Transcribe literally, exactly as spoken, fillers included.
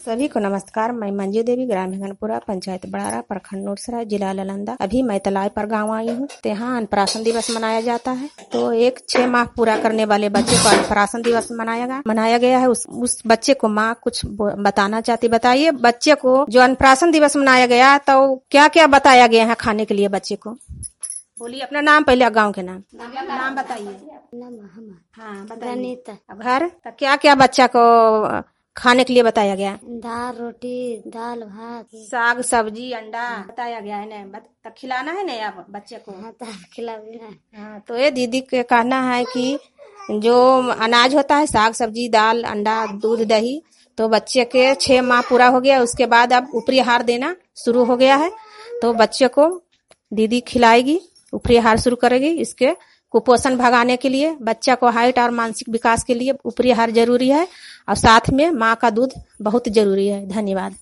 सभी को नमस्कार। मैं मंजू देवी, ग्राम हिंगनपुरा, पंचायत बड़ारा, प्रखंड नूरसराय, जिला नालंदा। अभी मैं तलाई पर गांव आई हूँ। तो यहाँ अन्नप्राशन दिवस मनाया जाता है। तो एक छह माह पूरा करने वाले बच्चे को अन्नप्राशन दिवस मनाया मनाया गया है। उस, उस बच्चे को माँ कुछ बताना चाहती। बताइए, बच्चे को जो अन्नप्राशन दिवस मनाया गया तो क्या क्या बताया गया है खाने के लिए बच्चे को? बोलिए अपना नाम, पहले गाँव के नाम नाम बताइए। हाँ बताइए। घर तो क्या क्या बच्चा को खाने के लिए बताया गया? दाल रोटी, दाल भात, साग सब्जी, अंडा बताया गया है ना। तो खिलाना है ना आप बच्चे को? हाँ, खिलाना। हाँ, तो ये दीदी के कहना है कि जो अनाज होता है, साग सब्जी, दाल, अंडा, दूध, दही, तो बच्चे के छह माह पूरा हो गया। उसके बाद अब ऊपरी आहार देना शुरू हो गया है। तो बच्चे को दीदी खिलाएगी, ऊपरी आहार शुरू करेगी। इसके कुपोषण भगाने के लिए, बच्चा को हाइट और मानसिक विकास के लिए ऊपरी आहार जरूरी है, और साथ में माँ का दूध बहुत जरूरी है। धन्यवाद।